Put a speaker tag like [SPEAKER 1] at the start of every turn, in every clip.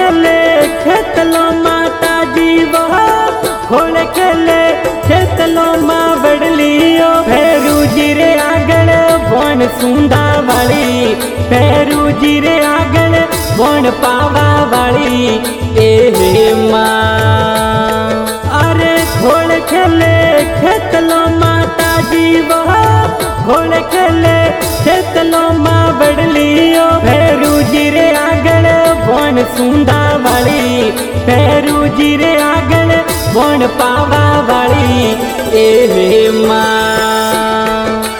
[SPEAKER 1] खेले खेतलो माता जीवो घोड़ खेले खेतलो माँ बड़लियो भैरू जी रे आगल बन सुंदा वाली भैरू जी रे आगल बन पावा वाली ए माँ अरे घोड़ खेले खेतलो माता जीवो घोड़ खेले खेतलो माँ बड़लियो भैरू जी रे आगल बन सुंदा वाली भैरू जी रे आगल बन पावा वाली ए माँ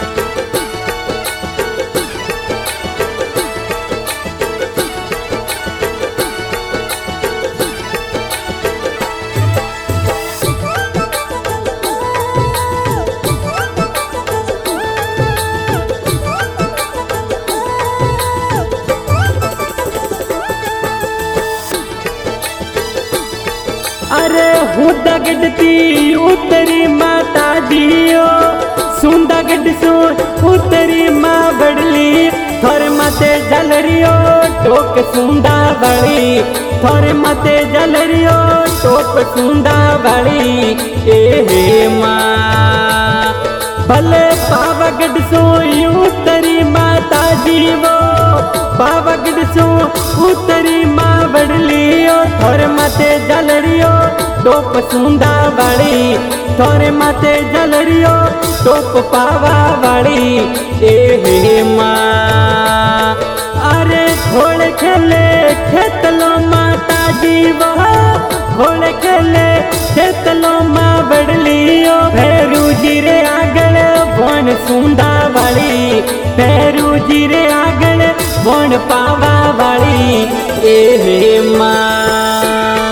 [SPEAKER 1] अरे हूँ दगड़ती उतरी माता दियो सुंदा गड सो उतरी माँ बड़ली थोर मते जलरियो टोक सुंदा बड़ी थोर मते जलरियो टोक सुंदा बड़ी ए माँ भले पावगढ़ सो उतरी माता जीवो पावगढ़ सो उतरी माँ बड़लियो थोर मते जलरियो टोप सुंदा बड़ी थोर मते जलरियो टोप पावा बड़ी ए माँ अरे घोड़ खेले खेतलो माता जीवो घोड़ खेले खेतलो माँ बड़लियो भैरू जी रे आगल बन सुंदा वाली भैरू जी रे आगल बन पावा वाली ए माँ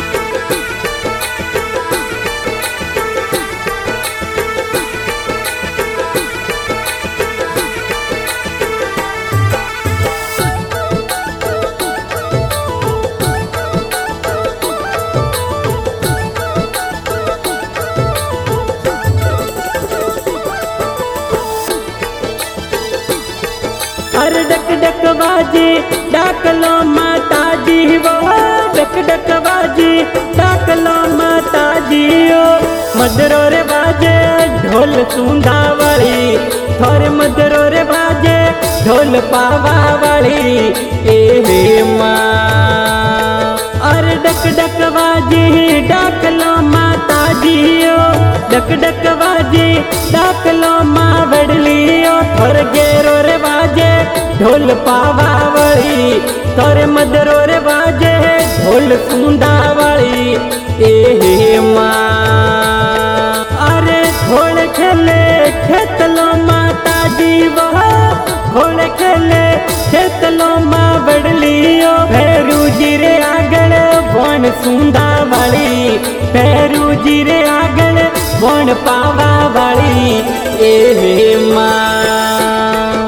[SPEAKER 1] अरे डक डक बाजी डाकलो माता जीवो डक डक बाजी डाकलो माता जियो मदरो रे बाजे ढोल सुंदा वाली थोर मदरो रे बाजे ढोल पावा वाली ए माँ अरे डक डक बाजी डाकलो माता जियो डक डक बाजी डाकलो माँ बड़लियो थोर गेरो रे बाजे ढोल पावा वाली तोरे मदरो रे बाजे ढोल सुंदा वाली ए माँ अरे घोड़ खेले खेतलो माता जीवो घोड़ खेले खेतलो माँ बड़लियो भैरू जी रे आगल बन सुंदा वाली भैरू जी रे आगल बन पावा वाली ए माँ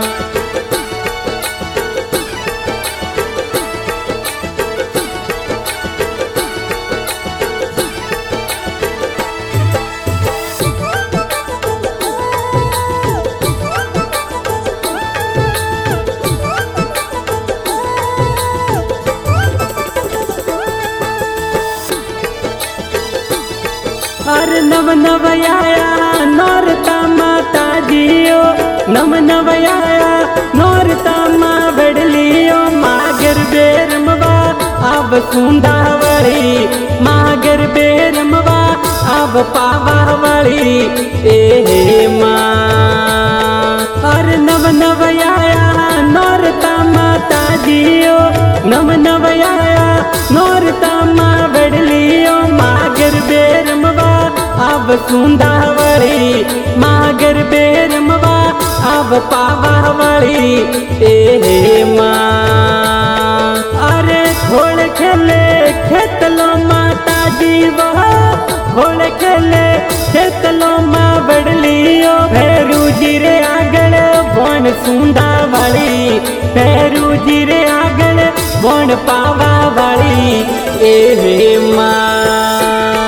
[SPEAKER 1] अरे नव नव आया नौरता माता जियो नव नव आया नौरता माँ बड़लियो मागर बेरमवा अब सुंदा वाली मागर बेरमवा अब पावा वाली ए माँ अरे नव नव आया नौरता माता जियो नव नव आया नौरता माँ बड़लियो मागर बेरमवा अब सुंदा वाली मागर बेरमवा अब पावा वाली ए माँ अरे घोड़ खेले खेतलो माता जीवो घोड़ खेले खेतलो माँ बड़लियो भैरू जी रे आगल बन सुंदा वाली भैरू जी रे आगल बन पावा वाली ए माँ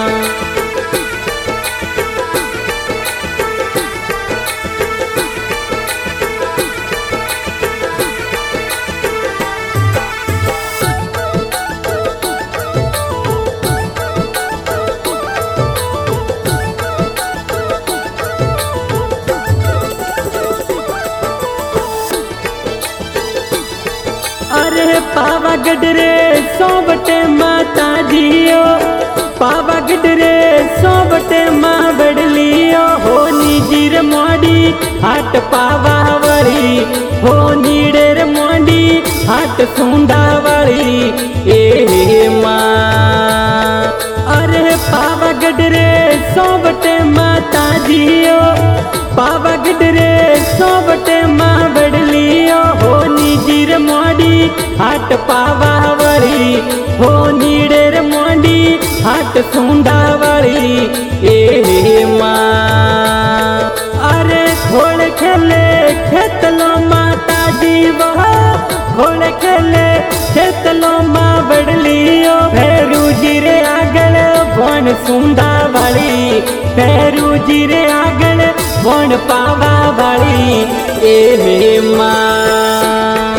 [SPEAKER 1] पावागढ़ रे सोबटे माता जियो, पावागढ़ रे सोबटे माँ बड़लियो, हो नीजीर मोडी हाट पावा वाली, हो नीडेर मोडी हाट सुंदा वाली ए माँ। अरे पावागढ़ रे सोबटे माता जियो, पावागढ़ रे सोबटे माँ बड़लियो, हो नीजीर मोडी हाट पावा वाली, हो नीडेर मोडी हाट सुंदा वाली ए माँ। अरे घोड़ खेले खेतलो माता जी वह, घोड़ खेले खेतलो माँ बड़लियो, भैरू जी रे आगल बन सुंदा वाली, भैरू जी रे आगल बन पावा वाली ए माँ।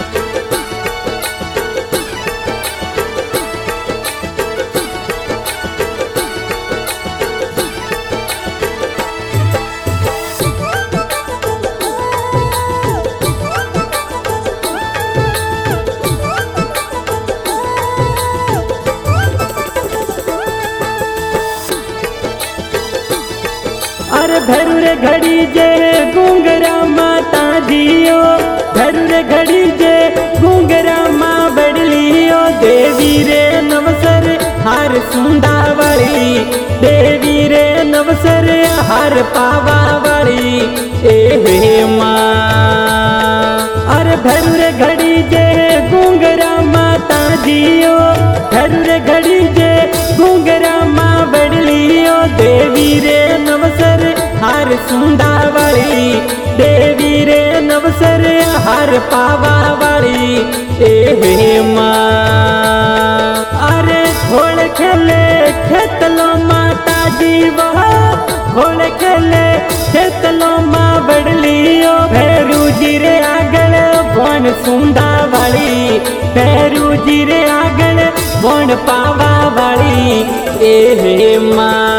[SPEAKER 1] अरे भैरू घड़ी जे घूंगरा माता जियो, भैरू घड़ी जे घूंगरा माँ बड़लियो, देवी रे नवसर हार सुंदा वाली, देवी रे नवसर हार पावा वाली ए माँ। अरे भैरू घड़ी जे घूंगरा माता जियो, भैरू घड़ी जे घूंगरा माँ बड़लियो, देवी रे नवसर हार सुंदा वाली, देवी रे नवसर हार पावा वाली ए माँ। अरे घोड़ खेले खेतलो माता जी वह, घोड़ खेले खेतलो माँ बड़लियो, भैरू जी रे आगल बन सुंदा वाली, भैरू जी रे आगल बन पावा वाली ए माँ।